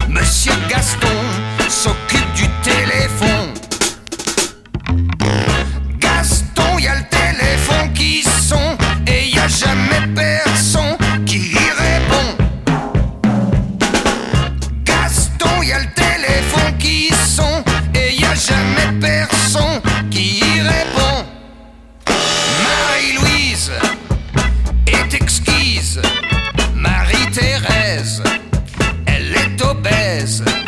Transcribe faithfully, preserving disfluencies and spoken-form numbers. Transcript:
Monsieur Gaston s'occupe du téléphone. Gaston, y a le téléphone qui sonne et y a jamais personne qui y répond. Gaston, y a le téléphone qui sonne et y a jamais personne qui y répond. Marie-Louise est exquise, Marie-Thérèse, elle est obèse.